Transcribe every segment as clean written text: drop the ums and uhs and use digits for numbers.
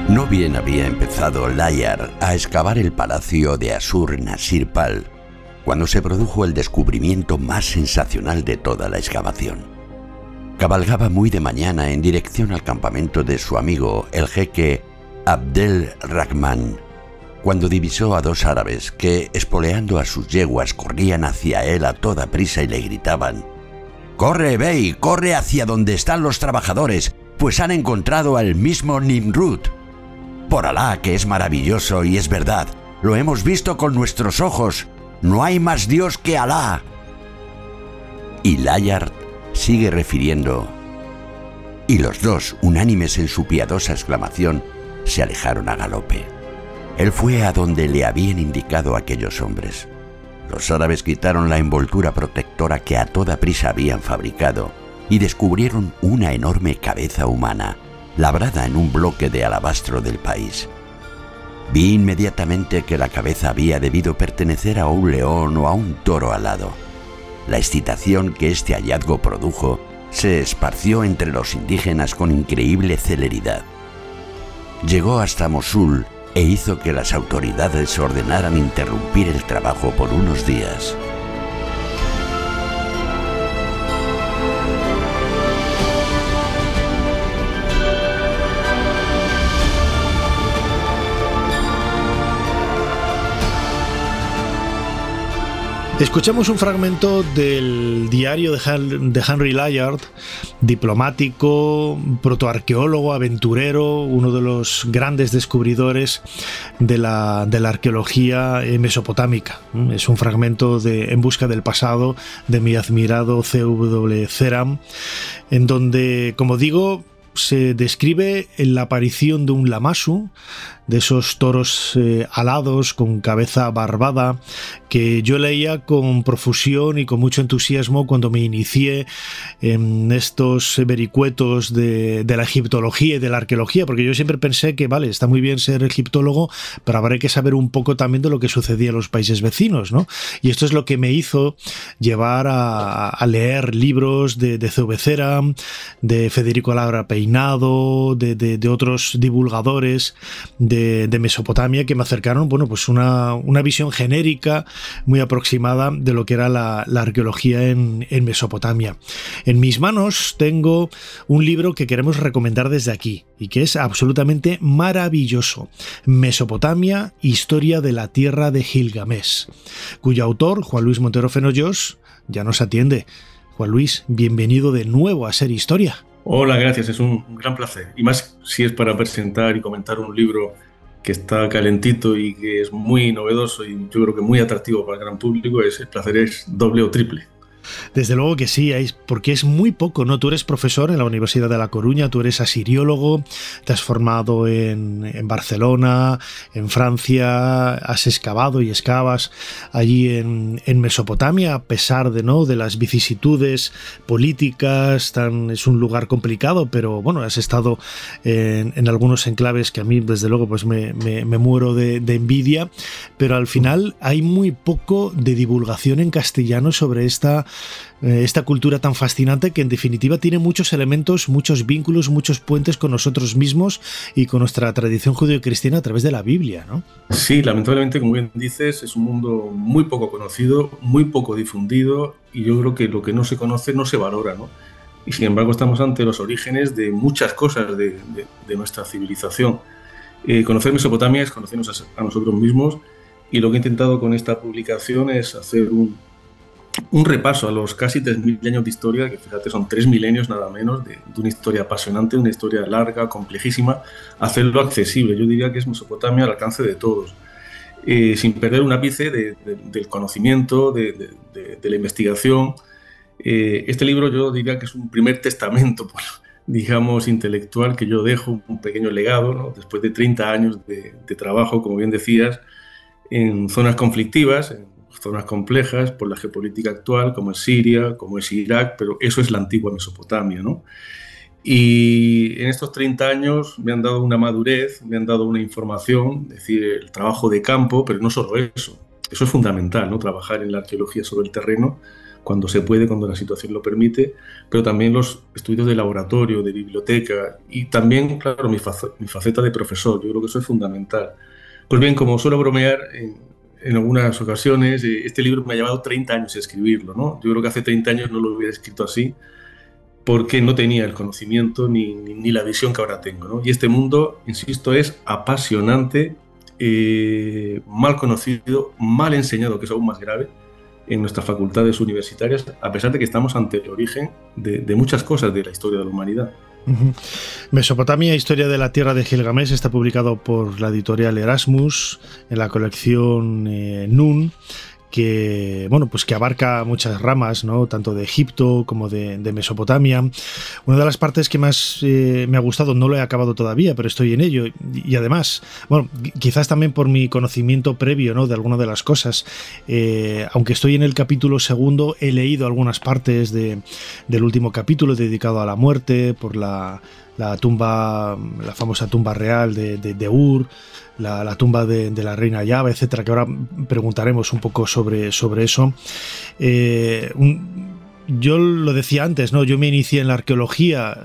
No bien había empezado Layard a excavar el palacio de Assur-Nasir-Pal cuando se produjo el descubrimiento más sensacional de toda la excavación. Cabalgaba muy de mañana en dirección al campamento de su amigo, el jeque Abdel Rahman, cuando divisó a dos árabes que, espoleando a sus yeguas, corrían hacia él a toda prisa y le gritaban: «¡Corre, Bey! ¡Corre hacia donde están los trabajadores! Pues han encontrado al mismo Nimrud. Por Alá, que es maravilloso y es verdad, lo hemos visto con nuestros ojos. No hay más Dios que Alá». Y Layard sigue refiriendo: «Y los dos, unánimes en su piadosa exclamación, se alejaron a galope. Él fue a donde le habían indicado aquellos hombres. Los árabes quitaron la envoltura protectora que a toda prisa habían fabricado y descubrieron una enorme cabeza humana, labrada en un bloque de alabastro del país. Vi inmediatamente que la cabeza había debido pertenecer a un león o a un toro alado. La excitación que este hallazgo produjo se esparció entre los indígenas con increíble celeridad. Llegó hasta Mosul e hizo que las autoridades ordenaran interrumpir el trabajo por unos días». Escuchamos un fragmento del diario de Henry Layard, diplomático, protoarqueólogo, aventurero, uno de los grandes descubridores de la arqueología mesopotámica. Es un fragmento de En busca del pasado, de mi admirado C.W. Ceram, en donde, como digo, se describe la aparición de un lamasu, de esos toros alados con cabeza barbada, que yo leía con profusión y con mucho entusiasmo cuando me inicié en estos vericuetos de la egiptología y de la arqueología, porque yo siempre pensé que, vale, está muy bien ser egiptólogo, pero habrá que saber un poco también de lo que sucedía en los países vecinos, ¿no? Y esto es lo que me hizo llevar a leer libros de C.V. Ceram, de Federico Labra Peinado, de otros divulgadores de Mesopotamia, que me acercaron, bueno, pues una visión genérica muy aproximada de lo que era la arqueología en Mesopotamia. En mis manos tengo un libro que queremos recomendar desde aquí y que es absolutamente maravilloso: Mesopotamia, historia de la tierra de Gilgamesh, cuyo autor, Juan Luis Montero Fenollos, ya nos atiende. Juan Luis, bienvenido de nuevo a Ser Historia. Hola, gracias, es un gran placer. Y más si es para presentar y comentar un libro que está calentito y que es muy novedoso y yo creo que muy atractivo para el gran público, el placer es doble o triple. Desde luego que sí, porque es muy poco, ¿no? Tú eres profesor en la Universidad de La Coruña, tú eres asiriólogo, te has formado en Barcelona, en Francia, has excavado y excavas allí en Mesopotamia, a pesar de las vicisitudes políticas, es un lugar complicado, pero bueno, has estado en algunos enclaves que a mí desde luego pues me muero de envidia, pero al final hay muy poco de divulgación en castellano sobre esta cultura tan fascinante, que en definitiva tiene muchos elementos, muchos vínculos, muchos puentes con nosotros mismos y con nuestra tradición judeocristiana a través de la Biblia, ¿no? Sí, lamentablemente, como bien dices, es un mundo muy poco conocido, muy poco difundido, y yo creo que lo que no se conoce no se valora, ¿no? Y sin embargo estamos ante los orígenes de muchas cosas de nuestra civilización. Conocer Mesopotamia es conocernos a nosotros mismos, y lo que he intentado con esta publicación es hacer un repaso a los casi 3.000 años de historia, que fíjate, son 3 milenios nada menos, de una historia apasionante, una historia larga, complejísima, hacerlo accesible. Yo diría que es Mesopotamia al alcance de todos, sin perder un ápice del conocimiento, de la investigación. Este libro yo diría que es un primer testamento, digamos, intelectual, que yo dejo, un pequeño legado, ¿no? Después de 30 años de trabajo, como bien decías, en zonas conflictivas, en zonas complejas por la geopolítica actual, como es Siria, como es Irak, pero eso es la antigua Mesopotamia, ¿no? Y en estos 30 años me han dado una madurez, me han dado una información, es decir, el trabajo de campo, pero no solo eso. Eso es fundamental, ¿no? Trabajar en la arqueología sobre el terreno, cuando se puede, cuando la situación lo permite, pero también los estudios de laboratorio, de biblioteca y también, claro, mi faceta de profesor. Yo creo que eso es fundamental. Pues bien, como suelo bromear en algunas ocasiones, este libro me ha llevado 30 años escribirlo, ¿no? Yo creo que hace 30 años no lo hubiera escrito así, porque no tenía el conocimiento ni la visión que ahora tengo, ¿no? Y este mundo, insisto, es apasionante, mal conocido, mal enseñado, que es aún más grave, en nuestras facultades universitarias, a pesar de que estamos ante el origen de muchas cosas de la historia de la humanidad. Mesopotamia, historia de la tierra de Gilgamesh, está publicado por la editorial Erasmus en la colección Nun, que bueno, pues que abarca muchas ramas, ¿no? Tanto de Egipto como de Mesopotamia. Una de las partes que más me ha gustado, no lo he acabado todavía, pero estoy en ello, y además, bueno, quizás también por mi conocimiento previo, ¿no? De algunas de las cosas, aunque estoy en el capítulo segundo, he leído algunas partes del último capítulo dedicado a la muerte, por la tumba, la famosa tumba real de Ur, la tumba de la reina Yaba, etcétera, que ahora preguntaremos un poco sobre eso. Yo lo decía antes, ¿no? Yo me inicié en la arqueología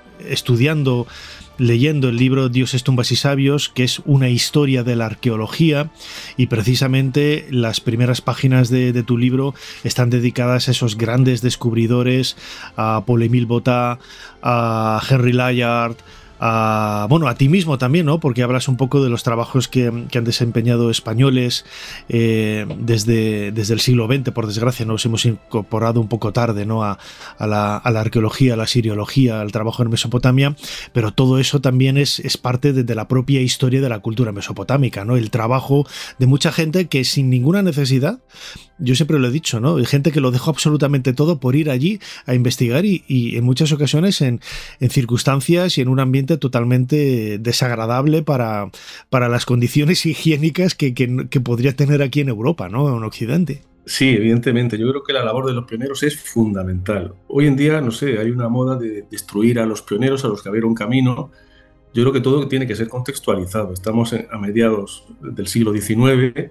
leyendo el libro Dioses, tumbas y sabios, que es una historia de la arqueología, y precisamente las primeras páginas de tu libro están dedicadas a esos grandes descubridores, a Paul-Émile Botta, a Henry Layard, a ti mismo también, ¿no? Porque hablas un poco de los trabajos que han desempeñado españoles desde el siglo XX, por desgracia. Nos hemos incorporado un poco tarde, ¿no? a la arqueología, a la siriología, al trabajo en Mesopotamia, pero todo eso también es parte de la propia historia de la cultura mesopotámica, ¿no? El trabajo de mucha gente que sin ninguna necesidad, yo siempre lo he dicho, ¿no? Hay gente que lo dejó absolutamente todo por ir allí a investigar y en muchas ocasiones en circunstancias y en un ambiente totalmente desagradable para las condiciones higiénicas que podría tener aquí en Europa, ¿no? En Occidente. Sí, evidentemente. Yo creo que la labor de los pioneros es fundamental. Hoy en día, no sé, hay una moda de destruir a los pioneros, a los que abrieron camino. Yo creo que todo tiene que ser contextualizado. Estamos a mediados del siglo XIX.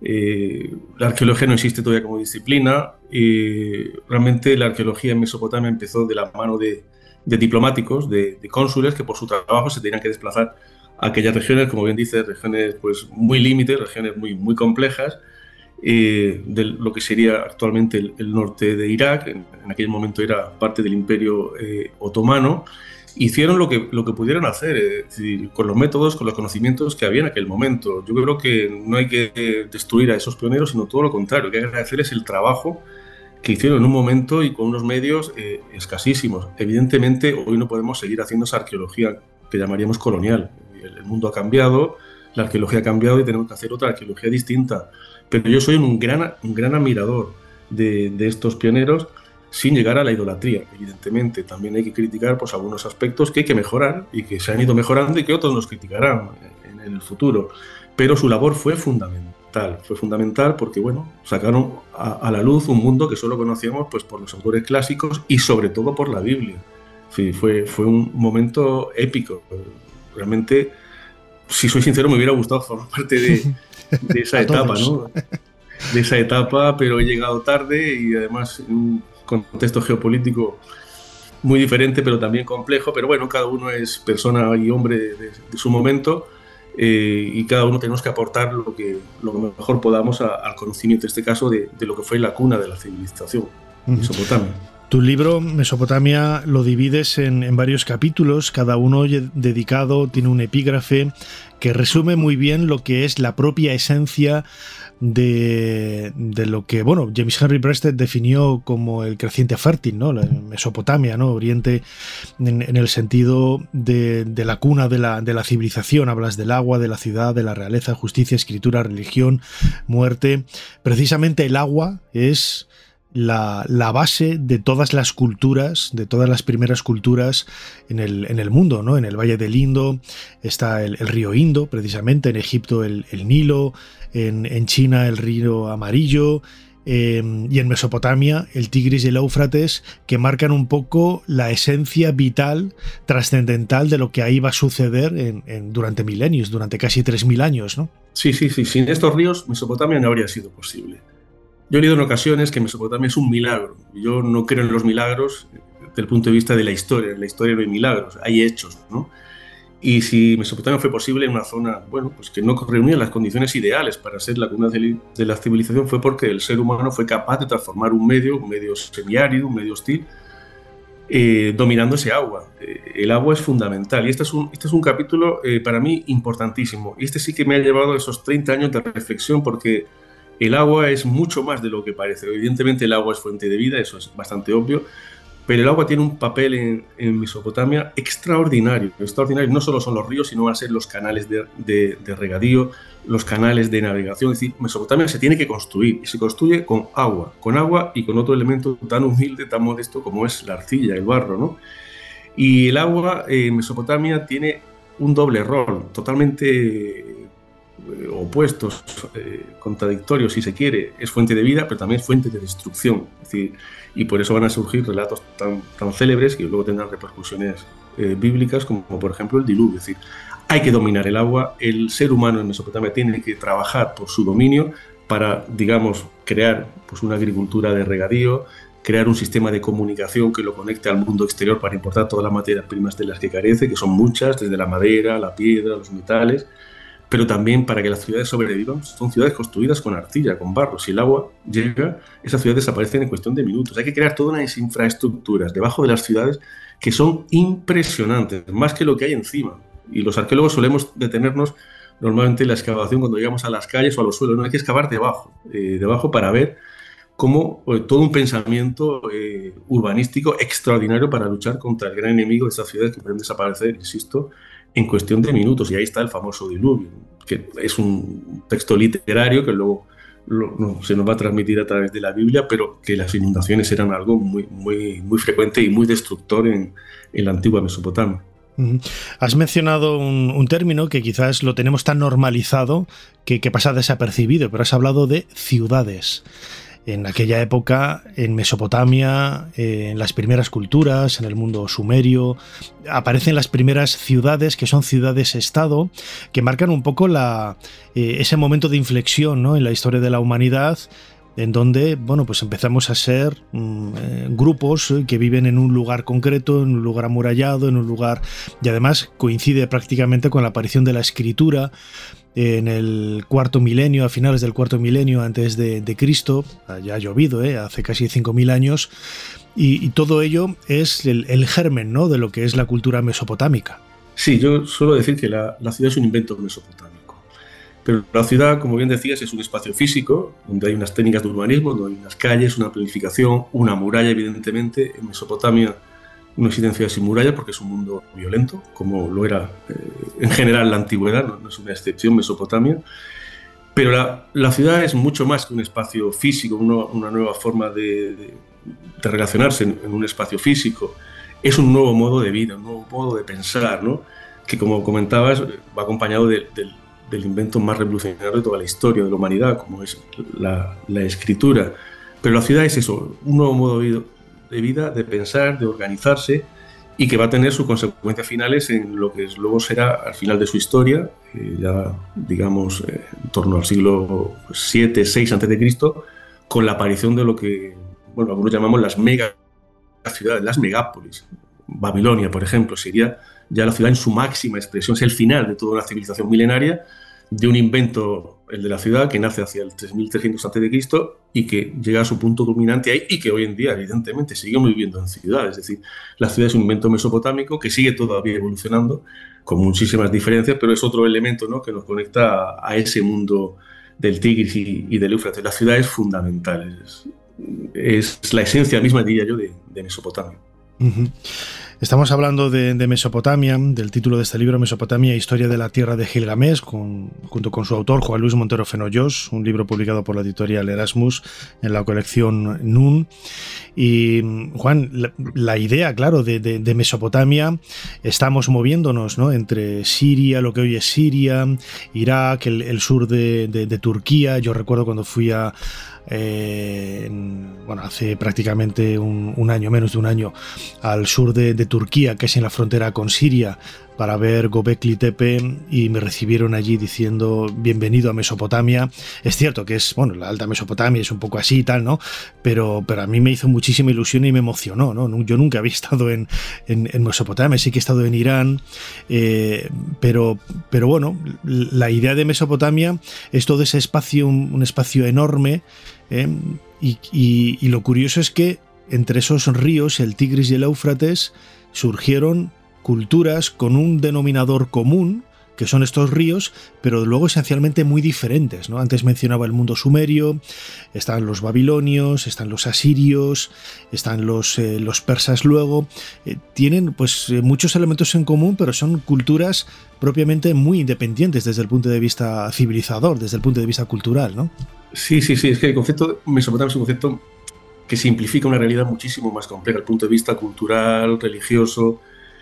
La arqueología no existe todavía como disciplina. Realmente la arqueología en Mesopotamia empezó de la mano de diplomáticos, de cónsules que por su trabajo se tenían que desplazar a aquellas regiones, como bien dices, regiones pues, muy límites, regiones muy, muy complejas, de lo que sería actualmente el norte de Irak. En aquel momento era parte del Imperio Otomano. Hicieron lo que pudieron hacer, es decir, con los métodos, con los conocimientos que había en aquel momento. Yo creo que no hay que destruir a esos pioneros, sino todo lo contrario. Lo que hay que agradecer es el trabajo que hicieron en un momento y con unos medios escasísimos. Evidentemente, hoy no podemos seguir haciendo esa arqueología que llamaríamos colonial. El mundo ha cambiado, la arqueología ha cambiado y tenemos que hacer otra arqueología distinta. Pero yo soy un gran admirador de estos pioneros, sin llegar a la idolatría. Evidentemente, también hay que criticar pues, algunos aspectos que hay que mejorar y que se han ido mejorando y que otros nos criticarán en el futuro. Pero su labor fue fundamental porque, bueno, sacaron a la luz un mundo que solo conocíamos pues, por los autores clásicos y sobre todo por la Biblia. Sí, fue un momento épico. Realmente, si soy sincero, me hubiera gustado formar parte de esa etapa, ¿no? De esa etapa, pero he llegado tarde y además en un contexto geopolítico muy diferente, pero también complejo. Pero bueno, cada uno es persona y hombre de su momento. Y cada uno tenemos que aportar lo que mejor podamos al conocimiento, en este caso, de lo que fue la cuna de la civilización, Mesopotamia. Tu libro, Mesopotamia, lo divides en varios capítulos, cada uno dedicado, tiene un epígrafe que resume muy bien lo que es la propia esencia de lo que, bueno, James Henry Breasted definió como el creciente fértil, ¿no? La Mesopotamia, ¿no? Oriente en el sentido de la cuna de la civilización. Hablas del agua, de la ciudad, de la realeza, justicia, escritura, religión, muerte. Precisamente el agua es la base de todas las culturas, de todas las primeras culturas en el mundo, ¿no? En el Valle del Indo está el río Indo, precisamente, en Egipto el Nilo, en China el río Amarillo, y en Mesopotamia el Tigris y el Éufrates, que marcan un poco la esencia vital, trascendental de lo que ahí va a suceder durante milenios, durante casi 3000 años, ¿no? Sí. Sin estos ríos, Mesopotamia no habría sido posible. Yo he leído en ocasiones que Mesopotamia es un milagro. Yo no creo en los milagros desde el punto de vista de la historia. En la historia no hay milagros, hay hechos, ¿no? Y si Mesopotamia fue posible en una zona, bueno, pues que no reunía las condiciones ideales para ser la cuna de la civilización, fue porque el ser humano fue capaz de transformar un medio semiárido, un medio hostil, dominando ese agua. El agua es fundamental y este es un capítulo para mí importantísimo. Y este sí que me ha llevado esos 30 años de reflexión, porque el agua es mucho más de lo que parece. Evidentemente el agua es fuente de vida, eso es bastante obvio, pero el agua tiene un papel en Mesopotamia extraordinario. No solo son los ríos, sino van a ser los canales de regadío, los canales de navegación. Es decir, Mesopotamia se tiene que construir, y se construye con agua y con otro elemento tan humilde, tan modesto como es la arcilla, el barro, ¿no? Y el agua en Mesopotamia tiene un doble rol, totalmente opuestos, contradictorios si se quiere. Es fuente de vida, pero también es fuente de destrucción. Es decir, y por eso van a surgir relatos tan célebres que luego tendrán repercusiones bíblicas, como por ejemplo el diluvio. Es decir, hay que dominar el agua. El ser humano en Mesopotamia tiene que trabajar por su dominio para, digamos, crear pues, una agricultura de regadío, crear un sistema de comunicación que lo conecte al mundo exterior para importar todas las materias primas de las que carece, que son muchas, desde la madera, la piedra, los metales, pero también para que las ciudades sobrevivan. Son ciudades construidas con arcilla, con barro. Si el agua llega, esas ciudades desaparecen en cuestión de minutos. Hay que crear todas unas infraestructuras debajo de las ciudades que son impresionantes, más que lo que hay encima. Y los arqueólogos solemos detenernos normalmente en la excavación cuando llegamos a las calles o a los suelos. No hay que excavar debajo para ver cómo todo un pensamiento urbanístico extraordinario para luchar contra el gran enemigo de estas ciudades que pueden desaparecer, insisto, en cuestión de minutos. Y ahí está el famoso diluvio, que es un texto literario que luego se nos va a transmitir a través de la Biblia, pero que las inundaciones eran algo muy frecuente y muy destructor en la antigua Mesopotamia. Has mencionado un término que quizás lo tenemos tan normalizado que pasa desapercibido, pero has hablado de ciudades. En aquella época, en Mesopotamia, en las primeras culturas, en el mundo sumerio, aparecen las primeras ciudades, que son ciudades-estado, que marcan un poco ese momento de inflexión, ¿no?, en la historia de la humanidad, en donde, bueno, pues empezamos a ser grupos que viven en un lugar concreto, en un lugar amurallado, en un lugar... Y además coincide prácticamente con la aparición de la escritura en el cuarto milenio, a finales del cuarto milenio antes de Cristo. Ya ha llovido, hace casi 5.000 años, y todo ello es el germen, ¿no?, de lo que es la cultura mesopotámica. Sí, yo suelo decir que la ciudad es un invento mesopotámico, pero la ciudad, como bien decías, es un espacio físico donde hay unas técnicas de urbanismo, donde hay unas calles, una planificación, una muralla. Evidentemente en Mesopotamia no existen ciudades sin muralla porque es un mundo violento, como lo era en general la antigüedad, no es una excepción Mesopotamia, pero la ciudad es mucho más que un espacio físico, una nueva forma de relacionarse en un espacio físico. Es un nuevo modo de vida, un nuevo modo de pensar, ¿no?, que, como comentabas, va acompañado del invento más revolucionario de toda la historia de la humanidad, como es la escritura. Pero la ciudad es eso, un nuevo modo de vida, de pensar, de organizarse, y que va a tener sus consecuencias finales en lo que luego será al final de su historia, ya digamos en torno al siglo 7, 6 a.C., con la aparición de lo que, bueno, algunos llamamos las megaciudades, las megápolis. Babilonia, por ejemplo, sería ya la ciudad en su máxima expresión, es el final de toda una civilización milenaria, de un invento, el de la ciudad, que nace hacia el 3300 a.C. y que llega a su punto dominante ahí, y que hoy en día, evidentemente, seguimos viviendo en ciudades. Es decir, la ciudad es un invento mesopotámico que sigue todavía evolucionando, con muchísimas diferencias, pero es otro elemento, ¿no?, que nos conecta a ese mundo del Tigris y del Éufrates. La ciudad es fundamental, es la esencia misma, diría yo, de Mesopotamia. Uh-huh. Estamos hablando de Mesopotamia, del título de este libro, Mesopotamia, Historia de la Tierra de Gilgamesh, junto con su autor, Juan Luis Montero Fenolloz, un libro publicado por la editorial Erasmus en la colección Nun. Y, Juan, la idea, claro, de Mesopotamia, estamos moviéndonos, ¿no?, entre Siria, lo que hoy es Siria, Irak, el sur de Turquía. Yo recuerdo cuando fui hace prácticamente un año, menos de un año, al sur de Turquía, que es en la frontera con Siria, para ver Göbekli Tepe y me recibieron allí diciendo bienvenido a Mesopotamia. Es cierto que es, bueno, la Alta Mesopotamia es un poco así y tal, ¿no? Pero a mí me hizo muchísima ilusión y me emocionó, ¿no? Yo nunca había estado en Mesopotamia, sí que he estado en Irán, pero bueno, la idea de Mesopotamia es todo ese espacio, un espacio enorme, y lo curioso es que entre esos ríos, el Tigris y el Éufrates, surgieron culturas con un denominador común, que son estos ríos, pero luego esencialmente muy diferentes, ¿no? Antes mencionaba el mundo sumerio, están los babilonios, están los asirios, están los persas luego. Tienen pues muchos elementos en común, pero son culturas propiamente muy independientes desde el punto de vista civilizador, desde el punto de vista cultural, ¿no? Sí, es que el concepto Mesopotamia es un concepto que simplifica una realidad muchísimo más compleja, desde el punto de vista cultural, religioso,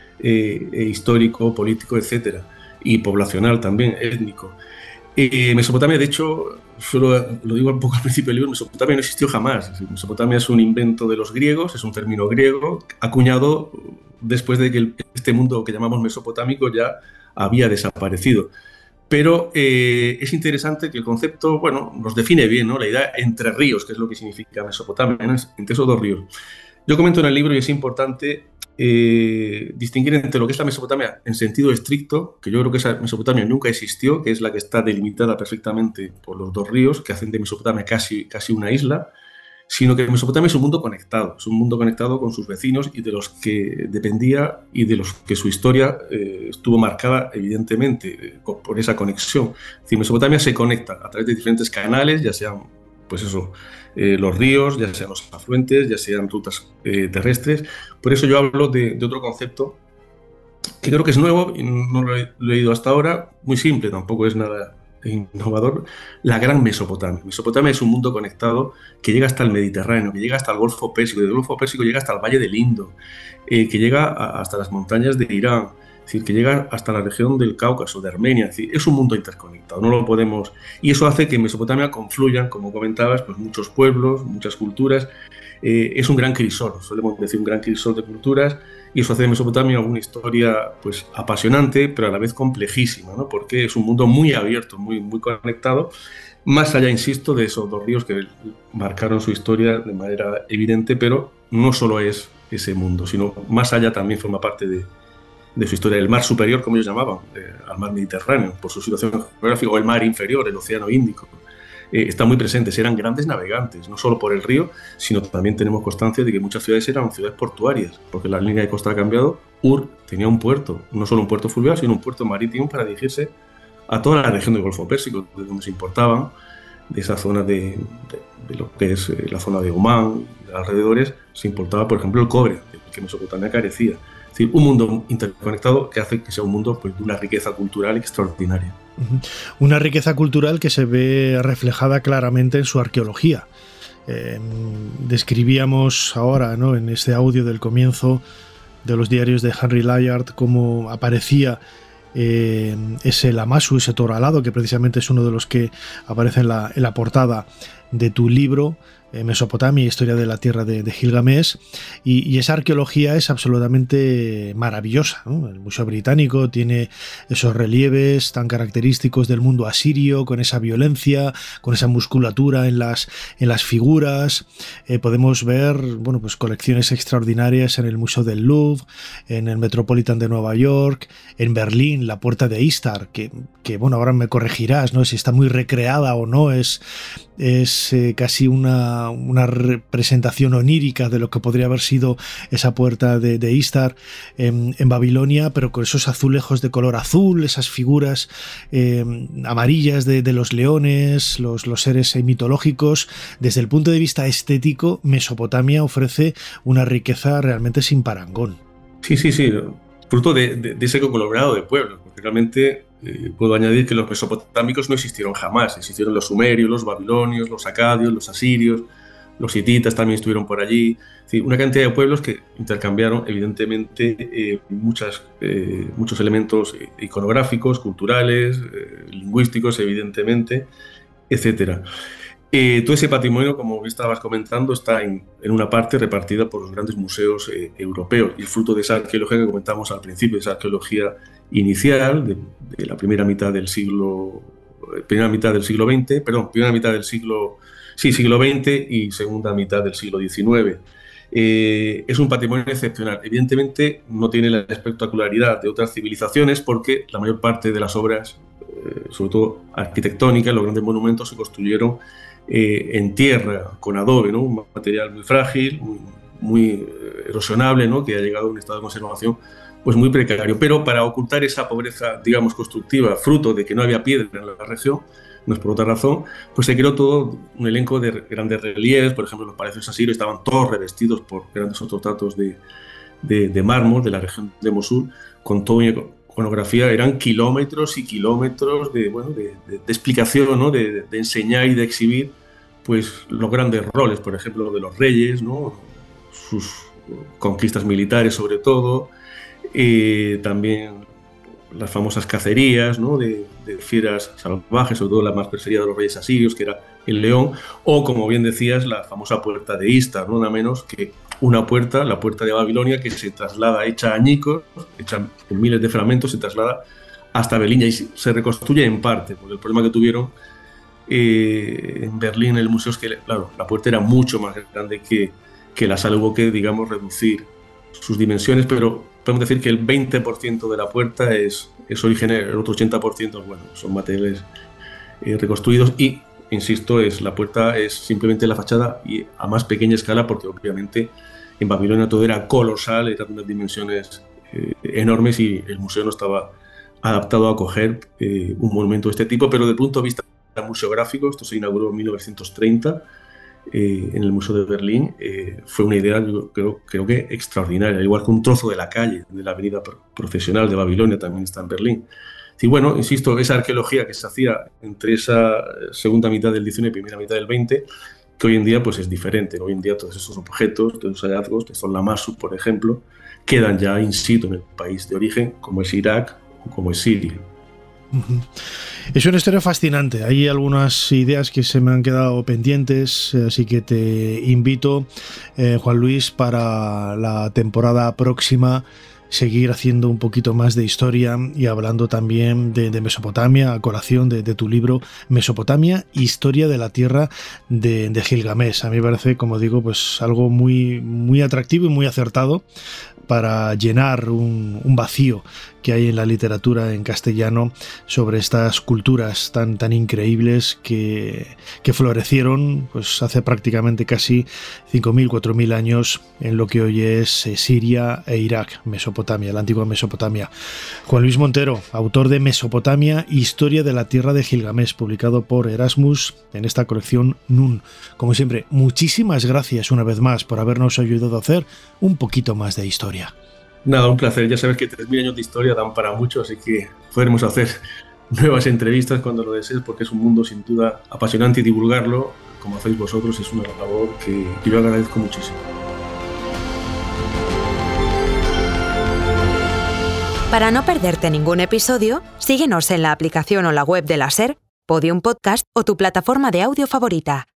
histórico, político, etcétera, y poblacional también, étnico. Mesopotamia, de hecho, solo lo digo un poco al principio del libro, Mesopotamia no existió jamás. Mesopotamia es un invento de los griegos, es un término griego acuñado después de que este mundo que llamamos mesopotámico ya había desaparecido. Pero es interesante que el concepto, bueno, nos define bien, ¿no? La idea entre ríos, que es lo que significa Mesopotamia, ¿no? Entre esos dos ríos. Yo comento en el libro, y es importante distinguir entre lo que es la Mesopotamia en sentido estricto, que yo creo que esa Mesopotamia nunca existió, que es la que está delimitada perfectamente por los dos ríos, que hacen de Mesopotamia casi una isla, sino que Mesopotamia es un mundo conectado con sus vecinos y de los que dependía y de los que su historia estuvo marcada evidentemente por esa conexión. Es decir, Mesopotamia se conecta a través de diferentes canales, ya sean pues eso, los ríos, ya sean los afluentes, ya sean rutas terrestres. Por eso yo hablo de otro concepto que creo que es nuevo y no lo he leído hasta ahora, muy simple, tampoco es nada innovador, la Gran Mesopotamia. Mesopotamia es un mundo conectado que llega hasta el Mediterráneo, que llega hasta el Golfo Pérsico, del Golfo Pérsico llega hasta el Valle del Indo, que llega hasta las montañas de Irán, es decir, que llega hasta la región del Cáucaso, de Armenia. Es decir, es un mundo interconectado, no lo podemos... Y eso hace que en Mesopotamia confluyan, como comentabas, pues muchos pueblos, muchas culturas. Es un gran crisol, solemos decir un gran crisol de culturas, y eso hace de Mesopotamia una historia pues apasionante, pero a la vez complejísima, ¿no? Porque es un mundo muy abierto, muy conectado, más allá, insisto, de esos dos ríos que marcaron su historia de manera evidente, pero no solo es ese mundo, sino más allá también forma parte de su historia. El mar superior, como ellos llamaban, al mar Mediterráneo, por su situación geográfica, o el mar inferior, el océano Índico, están muy presentes. Eran grandes navegantes, no solo por el río, sino también tenemos constancia de que muchas ciudades eran ciudades portuarias, porque la línea de costa ha cambiado. Ur tenía un puerto, no solo un puerto fluvial, sino un puerto marítimo para dirigirse a toda la región del Golfo Pérsico, de donde se importaban, de esa zona de lo que es la zona de Omán, de alrededores, se importaba, por ejemplo, el cobre, que Mesopotamia carecía. Es decir, un mundo interconectado que hace que sea un mundo pues, de una riqueza cultural extraordinaria. Una riqueza cultural que se ve reflejada claramente en su arqueología. Describíamos ahora, ¿no?, en este audio del comienzo de los diarios de Henry Layard, cómo aparecía ese Lamassu, ese toro alado, que precisamente es uno de los que aparece en la portada de tu libro, Mesopotamia, historia de la tierra de Gilgamesh, y esa arqueología es absolutamente maravillosa, ¿no? El Museo Británico tiene esos relieves tan característicos del mundo asirio, con esa violencia, con esa musculatura en las figuras. Podemos ver, bueno, pues colecciones extraordinarias en el Museo del Louvre, en el Metropolitan de Nueva York, en Berlín, la Puerta de Istar, que bueno, ahora me corregirás, ¿no?, si está muy recreada o no, es casi una representación onírica de lo que podría haber sido esa puerta de Istar en Babilonia, pero con esos azulejos de color azul, esas figuras amarillas de los leones, los seres mitológicos. Desde el punto de vista estético, Mesopotamia ofrece una riqueza realmente sin parangón. Sí, fruto de ese conglomerado de pueblos, porque realmente puedo añadir que los mesopotámicos no existieron jamás. Existieron los sumerios, los babilonios, los acadios, los asirios, los hititas también estuvieron por allí. Es decir, una cantidad de pueblos que intercambiaron evidentemente muchos elementos iconográficos, culturales, lingüísticos, evidentemente, etcétera. Todo ese patrimonio, como estabas comentando, está en una parte repartida por los grandes museos europeos, y el fruto de esa arqueología que comentamos al principio, esa arqueología inicial de la primera mitad del siglo XX y segunda mitad del siglo XIX. Es un patrimonio excepcional. Evidentemente no tiene la espectacularidad de otras civilizaciones porque la mayor parte de las obras, sobre todo arquitectónicas, los grandes monumentos se construyeron en tierra, con adobe, ¿no? Un material muy frágil, muy erosionable, ¿no? Que ha llegado a un estado de conservación pues muy precario. Pero para ocultar esa pobreza, digamos, constructiva, fruto de que no había piedra en la región, no es por otra razón, pues se creó todo un elenco de grandes relieves. Por ejemplo, los palacios asirios estaban todos revestidos por grandes autostratos de mármol de la región de Mosul, con toda iconografía. Eran kilómetros y kilómetros de explicación, ¿no? de enseñar y de exhibir pues, los grandes roles, por ejemplo, de los reyes, ¿no? Sus conquistas militares sobre todo, también las famosas cacerías, ¿no? de fieras salvajes, sobre todo la más perseguida de los reyes asirios, que era el león, o como bien decías, la famosa puerta de Istar, no nada menos que una puerta, la puerta de Babilonia, que se traslada hecha añicos, hecha en miles de fragmentos, se traslada hasta Berlín y se reconstruye en parte, porque el problema que tuvieron en Berlín, en el museo, es que claro, la puerta era mucho más grande que la sala. Hubo que, digamos, reducir sus dimensiones, pero podemos decir que el 20% de la puerta es original, el otro 80% son materiales reconstruidos y, insisto, la puerta es simplemente la fachada y a más pequeña escala, porque obviamente en Babilonia todo era colosal, eran unas dimensiones enormes y el museo no estaba adaptado a acoger un monumento de este tipo. Pero desde el punto de vista museográfico, esto se inauguró en 1930 en el Museo de Berlín. Fue una idea, yo creo que extraordinaria, igual que un trozo de la calle de la avenida Profesional de Babilonia también está en Berlín. Y bueno, insisto, esa arqueología que se hacía entre esa segunda mitad del XIX y primera mitad del XX, que hoy en día pues es diferente. Hoy en día todos esos objetos, todos esos hallazgos, que son la Masu, por ejemplo, quedan ya in situ en el país de origen, como es Irak o como es Siria. Es una historia fascinante. Hay algunas ideas que se me han quedado pendientes, así que te invito, Juan Luis, para la temporada próxima seguir haciendo un poquito más de historia y hablando también de Mesopotamia, a colación de tu libro Mesopotamia, Historia de la Tierra de Gilgamesh. A mí me parece, como digo, pues algo muy, muy atractivo y muy acertado para llenar un vacío que hay en la literatura en castellano sobre estas culturas tan increíbles que florecieron pues hace prácticamente casi 5.000, 4.000 años en lo que hoy es Siria e Irak, Mesopotamia, la antigua Mesopotamia. Juan Luis Montero, autor de Mesopotamia, Historia de la Tierra de Gilgamesh, publicado por Erasmus en esta colección Nun. Como siempre, muchísimas gracias una vez más por habernos ayudado a hacer un poquito más de historia. Nada, un placer. Ya sabes que 3.000 años de historia dan para mucho, así que podremos hacer nuevas entrevistas cuando lo desees, porque es un mundo sin duda apasionante y divulgarlo, como hacéis vosotros, es una labor que yo agradezco muchísimo. Para no perderte ningún episodio, síguenos en la aplicación o la web de la SER, Podium Podcast o tu plataforma de audio favorita.